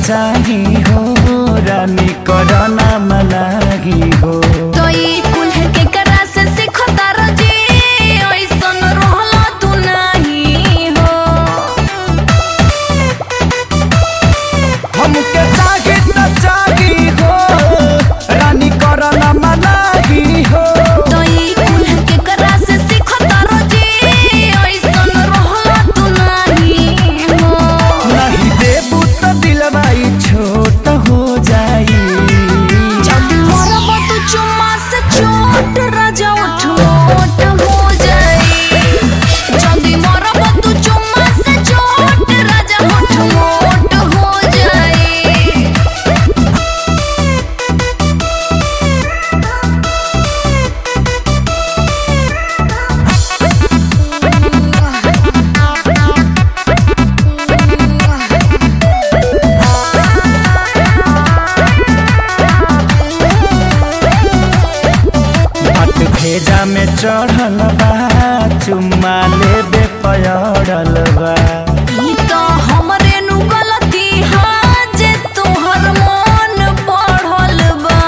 चाही हो रानी करना मनाही हो। तो ई कुल के करा से सीखो तारो जी ओइसन रहला तू नहीं हो। हमके चाही त चाही हो रानी करना मनाही हो। तो ई कुल के करा से सीखो तारो जी ओइसन रहला तू नहीं हो। नहीं देबू तो दिलवाई छोट हो जाई। जब मरब तू चुम्मा से चोट राजा उठ मोट हो जाई। जब मरब तू चुम्मा से चोट राजा उठ मोट हो जाई। बात भेजा में चढ़ल बा चुम्मा लेबे पयड़ल बा। ई तो हमरे नु गलती हा जे तोहर मन पढ़ल बा।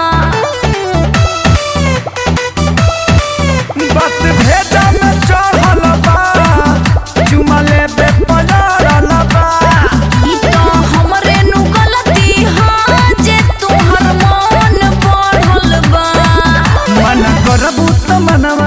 बात भेजा में चढ़ल बा चुम्मा लेबे पयड़ल बा। ई तो हमरे नु गलती हा जे तोहर मन पढ़ल बा। मन करबू त मनवा